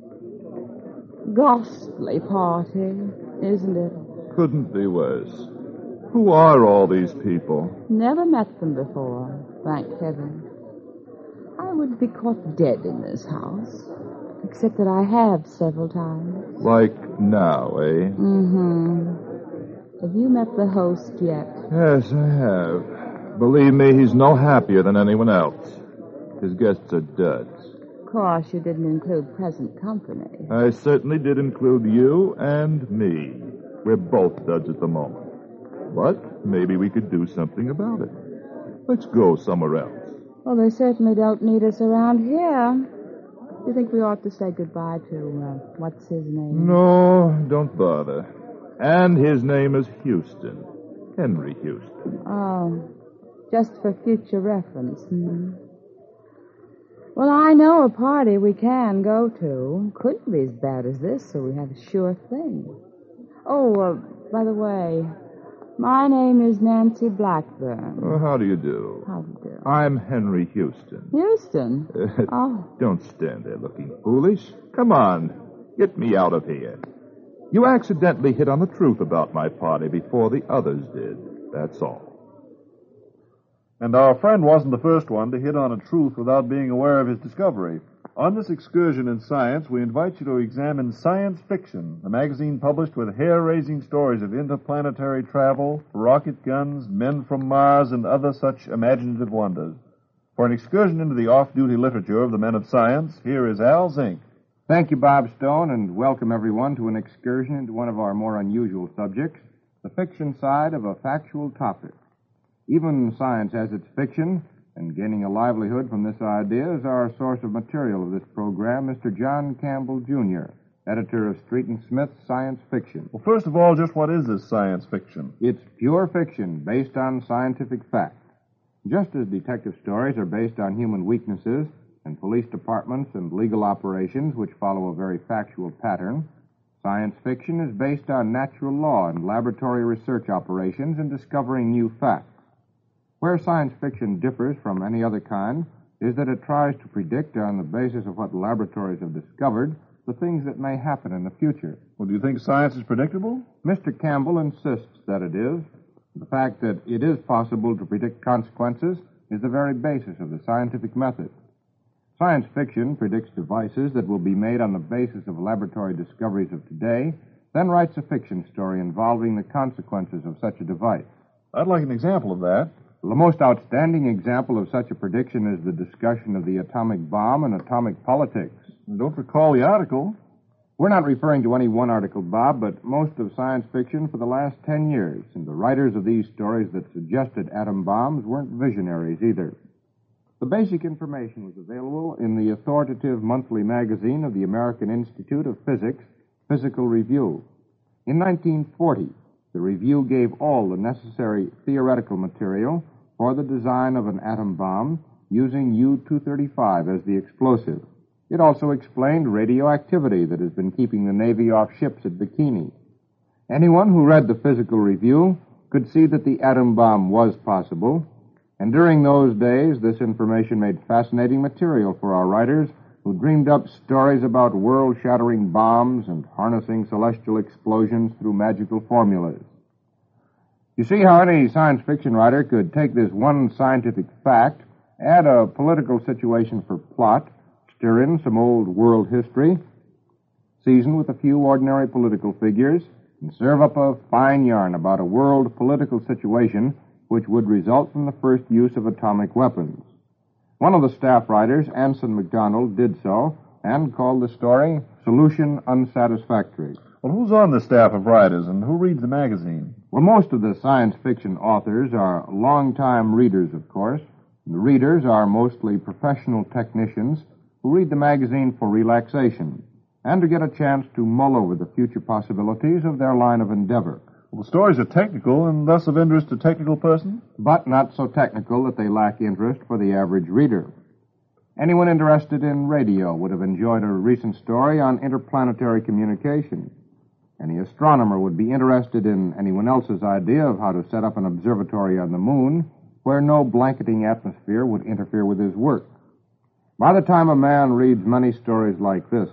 Ghastly party, isn't it? Couldn't be worse. Who are all these people? Never met them before, thank heaven. I would be caught dead in this house, except that I have several times. Like now, eh? Mm-hmm. Have you met the host yet? Yes, I have. Believe me, he's no happier than anyone else. His guests are duds. Of course, you didn't include present company. I certainly did include you and me. We're both duds at the moment. But maybe we could do something about it. Let's go somewhere else. Well, they certainly don't need us around here. Do you think we ought to say goodbye to, what's his name? No, don't bother. And his name is Houston. Henry Houston. Oh, just for future reference. Well, I know a party we can go to. Couldn't be as bad as this, so we have a sure thing. Oh, by the way, my name is Nancy Blackburn. Oh, how do you do? How do you do? I'm Henry Houston. Houston? Oh. Don't stand there looking foolish. Come on, get me out of here. You accidentally hit on the truth about my party before the others did. That's all. And our friend wasn't the first one to hit on a truth without being aware of his discovery. On this excursion in science, we invite you to examine Science Fiction, a magazine published with hair-raising stories of interplanetary travel, rocket guns, men from Mars, and other such imaginative wonders. For an excursion into the off-duty literature of the men of science, here is Al Zink. Thank you, Bob Stone, and welcome everyone to an excursion into one of our more unusual subjects, the fiction side of a factual topic. Even science has its fiction, and gaining a livelihood from this idea is our source of material of this program, Mr. John Campbell, Jr., editor of Street and Smith's Science Fiction. Well, first of all, just what is this science fiction? It's pure fiction based on scientific fact. Just as detective stories are based on human weaknesses, and police departments and legal operations which follow a very factual pattern, science fiction is based on natural law and laboratory research operations in discovering new facts. Where science fiction differs from any other kind is that it tries to predict on the basis of what laboratories have discovered the things that may happen in the future. Well, do you think science is predictable? Mr. Campbell insists that it is. The fact that it is possible to predict consequences is the very basis of the scientific method. Science fiction predicts devices that will be made on the basis of laboratory discoveries of today, then writes a fiction story involving the consequences of such a device. I'd like an example of that. Well, the most outstanding example of such a prediction is the discussion of the atomic bomb and atomic politics. I don't recall the article. We're not referring to any one article, Bob, but most of science fiction for the last 10 years, and the writers of these stories that suggested atom bombs weren't visionaries either. The basic information was available in the authoritative monthly magazine of the American Institute of Physics, Physical Review. In 1940, the review gave all the necessary theoretical material for the design of an atom bomb using U-235 as the explosive. It also explained radioactivity that has been keeping the Navy off ships at Bikini. Anyone who read the Physical Review could see that the atom bomb was possible, and during those days, this information made fascinating material for our writers who dreamed up stories about world-shattering bombs and harnessing celestial explosions through magical formulas. You see how any science fiction writer could take this one scientific fact, add a political situation for plot, stir in some old world history, season with a few ordinary political figures, and serve up a fine yarn about a world political situation which would result from the first use of atomic weapons. One of the staff writers, Anson MacDonald, did so and called the story Solution Unsatisfactory. Well, who's on the staff of writers and who reads the magazine? Well, most of the science fiction authors are longtime readers, of course. The readers are mostly professional technicians who read the magazine for relaxation and to get a chance to mull over the future possibilities of their line of endeavor. Well, the stories are technical and thus of interest to technical persons? But not so technical that they lack interest for the average reader. Anyone interested in radio would have enjoyed a recent story on interplanetary communication. Any astronomer would be interested in anyone else's idea of how to set up an observatory on the moon where no blanketing atmosphere would interfere with his work. By the time a man reads many stories like this,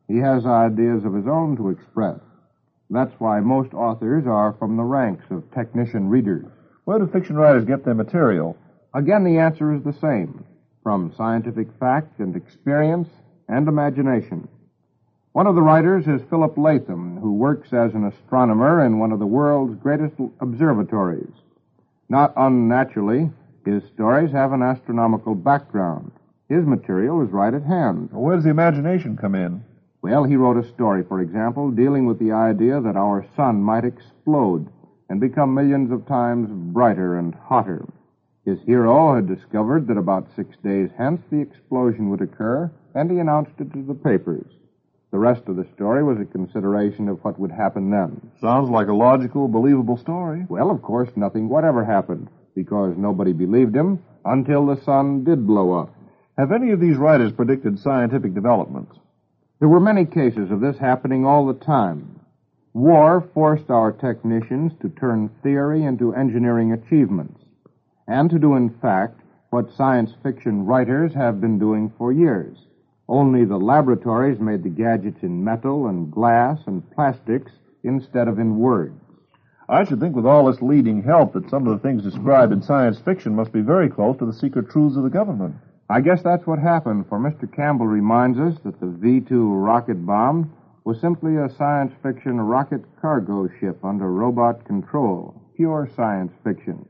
He has ideas of his own to express. That's why most authors are from the ranks of technician readers. Where do fiction writers get their material? Again, the answer is the same, from scientific fact and experience and imagination. One of the writers is Philip Latham, who works as an astronomer in one of the world's greatest observatories. Not unnaturally, his stories have an astronomical background. His material is right at hand. Where does the imagination come in? Well, he wrote a story, for example, dealing with the idea that our sun might explode and become millions of times brighter and hotter. His hero had discovered that about 6 days hence the explosion would occur, and he announced it to the papers. The rest of the story was a consideration of what would happen then. Sounds like a logical, believable story. Well, of course, nothing whatever happened, because nobody believed him until the sun did blow up. Have any of these writers predicted scientific developments? There were many cases of this happening all the time. War forced our technicians to turn theory into engineering achievements, and to do, in fact, what science fiction writers have been doing for years. Only the laboratories made the gadgets in metal and glass and plastics instead of in words. I should think with all this leading help that some of the things described in science fiction must be very close to the secret truths of the government. I guess that's what happened, for Mr. Campbell reminds us that the V-2 rocket bomb was simply a science fiction rocket cargo ship under robot control. Pure science fiction.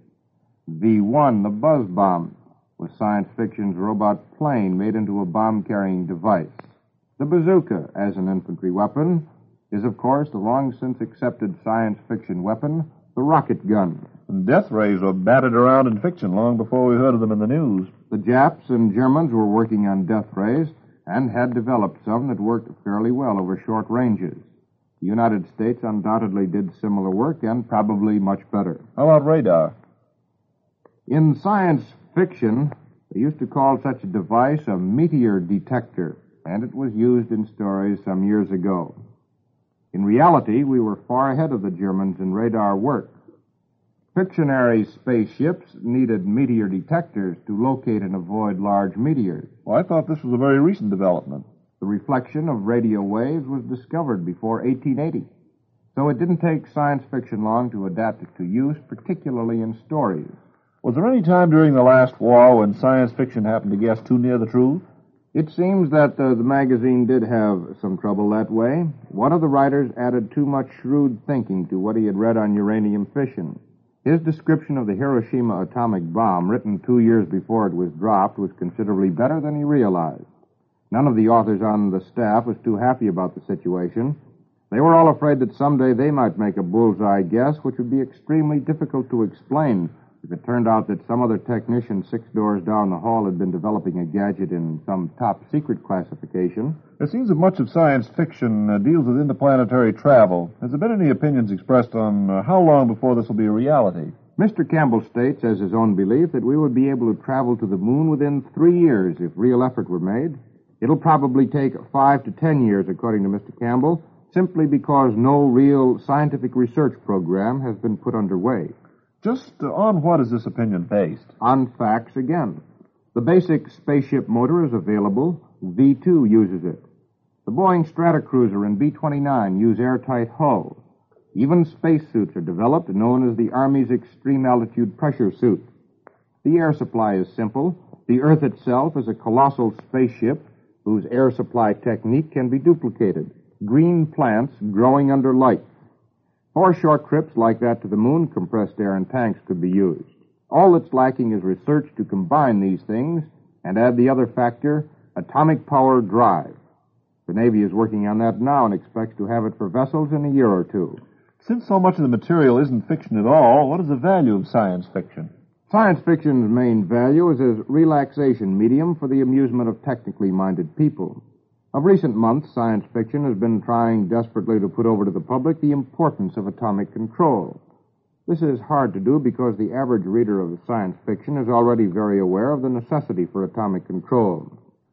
V-1, the buzz bomb, was science fiction's robot plane made into a bomb-carrying device. The bazooka, as an infantry weapon, is, of course, the long-since accepted science fiction weapon, the rocket gun. And death rays were batted around in fiction long before we heard of them in the news. The Japs and Germans were working on death rays and had developed some that worked fairly well over short ranges. The United States undoubtedly did similar work and probably much better. How about radar? In science fiction, they used to call such a device a meteor detector, and it was used in stories some years ago. In reality, we were far ahead of the Germans in radar work. Fictionary spaceships needed meteor detectors to locate and avoid large meteors. Well, I thought this was a very recent development. The reflection of radio waves was discovered before 1880, so it didn't take science fiction long to adapt it to use, particularly in stories. Was there any time during the last war when science fiction happened to guess too near the truth? It seems that the magazine did have some trouble that way. One of the writers added too much shrewd thinking to what he had read on uranium fission. His description of the Hiroshima atomic bomb, written 2 years before it was dropped, was considerably better than he realized. None of the authors on the staff was too happy about the situation. They were all afraid that someday they might make a bullseye guess, which would be extremely difficult to explain if it turned out that some other technician 6 doors down the hall had been developing a gadget in some top-secret classification. It seems that much of science fiction deals with interplanetary travel. Has there been any opinions expressed on how long before this will be a reality? Mr. Campbell states, as his own belief, that we would be able to travel to the moon within 3 years if real effort were made. It'll probably take 5 to 10 years, according to Mr. Campbell, simply because no real scientific research program has been put underway. Just on what is this opinion based? On facts again. The basic spaceship motor is available. V-2 uses it. The Boeing Stratocruiser and B-29 use airtight hulls. Even spacesuits are developed, known as the Army's extreme altitude pressure suit. The air supply is simple. The Earth itself is a colossal spaceship whose air supply technique can be duplicated. Green plants growing under light. 4 short trips like that to the moon, compressed air and tanks could be used. All that's lacking is research to combine these things and add the other factor, atomic power drive. The Navy is working on that now and expects to have it for vessels in a year or 2. Since so much of the material isn't fiction at all, what is the value of science fiction? Science fiction's main value is as relaxation medium for the amusement of technically minded people. Of recent months, science fiction has been trying desperately to put over to the public the importance of atomic control. This is hard to do because the average reader of science fiction is already very aware of the necessity for atomic control.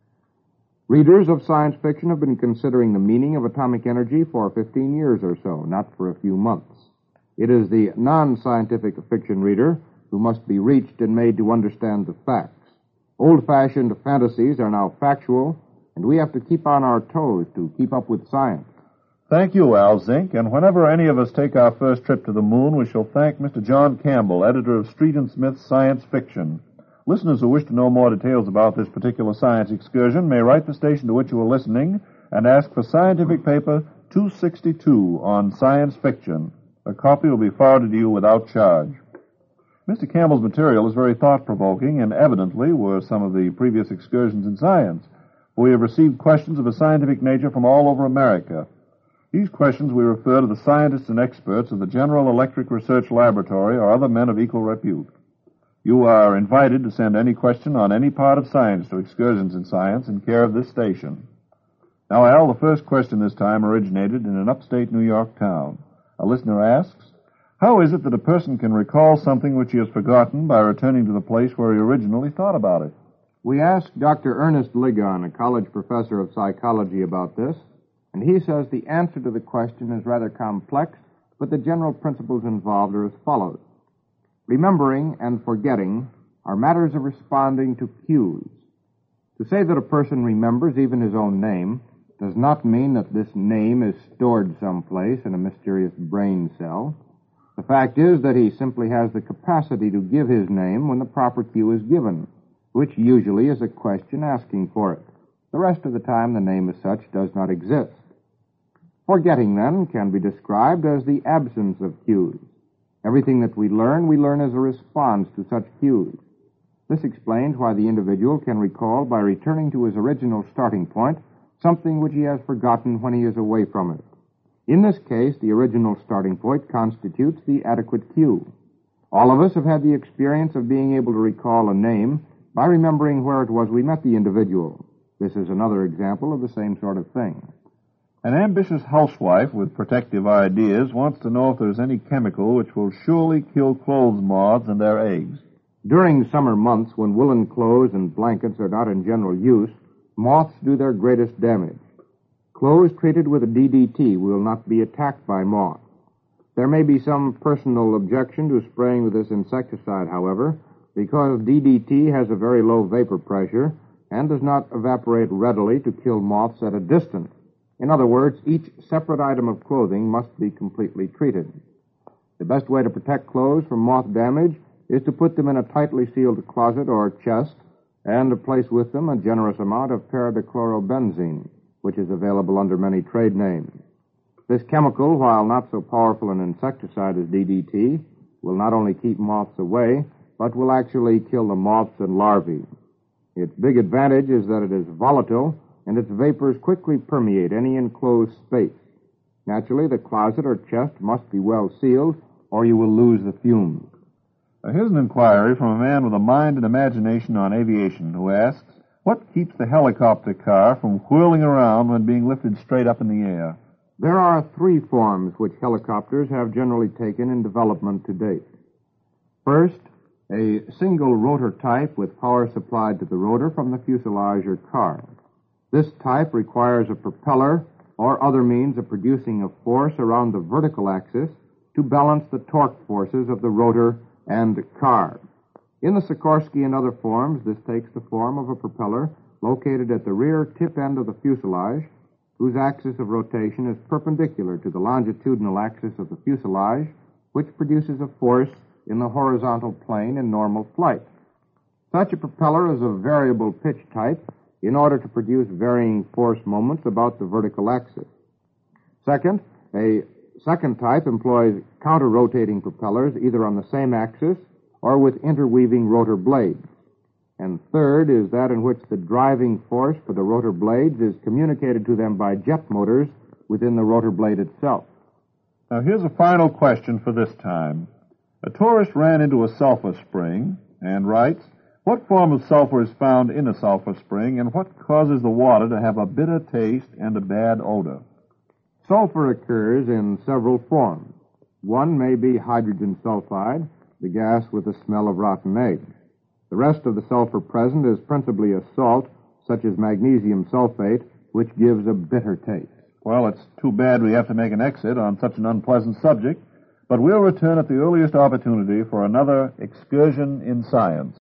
Readers of science fiction have been considering the meaning of atomic energy for 15 years or so, not for a few months. It is the non-scientific fiction reader who must be reached and made to understand the facts. Old-fashioned fantasies are now factual, and we have to keep on our toes to keep up with science. Thank you, Al Zink, and whenever any of us take our first trip to the moon, we shall thank Mr. John Campbell, editor of Street and Smith's Science Fiction. Listeners who wish to know more details about this particular science excursion may write the station to which you are listening and ask for scientific paper 262 on science fiction. A copy will be forwarded to you without charge. Mr. Campbell's material is very thought-provoking, and evidently were some of the previous excursions in science. We have received questions of a scientific nature from all over America. These questions we refer to the scientists and experts of the General Electric Research Laboratory or other men of equal repute. You are invited to send any question on any part of science to Excursions in Science in care of this station. Now, Al, the first question this time originated in an upstate New York town. A listener asks, how is it that a person can recall something which he has forgotten by returning to the place where he originally thought about it? We asked Dr. Ernest Ligon, a college professor of psychology, about this, and he says the answer to the question is rather complex, but the general principles involved are as follows. Remembering and forgetting are matters of responding to cues. To say that a person remembers even his own name does not mean that this name is stored someplace in a mysterious brain cell. The fact is that he simply has the capacity to give his name when the proper cue is given, which usually is a question asking for it. The rest of the time, the name as such does not exist. Forgetting, then, can be described as the absence of cues. Everything that we learn as a response to such cues. This explains why the individual can recall by returning to his original starting point something which he has forgotten when he is away from it. In this case, the original starting point constitutes the adequate cue. All of us have had the experience of being able to recall a name by remembering where it was we met the individual. This is another example of the same sort of thing. An ambitious housewife with protective ideas wants to know if there's any chemical which will surely kill clothes moths and their eggs. During summer months, when woolen clothes and blankets are not in general use, moths do their greatest damage. Clothes treated with a DDT will not be attacked by moths. There may be some personal objection to spraying with this insecticide, however, because DDT has a very low vapor pressure and does not evaporate readily to kill moths at a distance. In other words, each separate item of clothing must be completely treated. The best way to protect clothes from moth damage is to put them in a tightly sealed closet or chest and to place with them a generous amount of paradichlorobenzene, which is available under many trade names. This chemical, while not so powerful an insecticide as DDT, will not only keep moths away, but will actually kill the moths and larvae. Its big advantage is that it is volatile, and its vapors quickly permeate any enclosed space. Naturally, the closet or chest must be well sealed, or you will lose the fumes. Here's an inquiry from a man with a mind and imagination on aviation who asks, what keeps the helicopter car from whirling around when being lifted straight up in the air? There are three forms which helicopters have generally taken in development to date. First, a single rotor type with power supplied to the rotor from the fuselage or car. This type requires a propeller or other means of producing a force around the vertical axis to balance the torque forces of the rotor and car. In the Sikorsky and other forms, this takes the form of a propeller located at the rear tip end of the fuselage, whose axis of rotation is perpendicular to the longitudinal axis of the fuselage, which produces a force in the horizontal plane in normal flight. Such a propeller is a variable pitch type in order to produce varying force moments about the vertical axis. Second, a second type employs counter-rotating propellers either on the same axis or with interweaving rotor blades. And third is that in which the driving force for the rotor blades is communicated to them by jet motors within the rotor blade itself. Now, here's a final question for this time. A tourist ran into a sulfur spring and writes, what form of sulfur is found in a sulfur spring, and what causes the water to have a bitter taste and a bad odor? Sulfur occurs in several forms. One may be hydrogen sulfide, the gas with the smell of rotten eggs. The rest of the sulfur present is principally a salt, such as magnesium sulfate, which gives a bitter taste. Well, it's too bad we have to make an exit on such an unpleasant subject, but we'll return at the earliest opportunity for another excursion in science.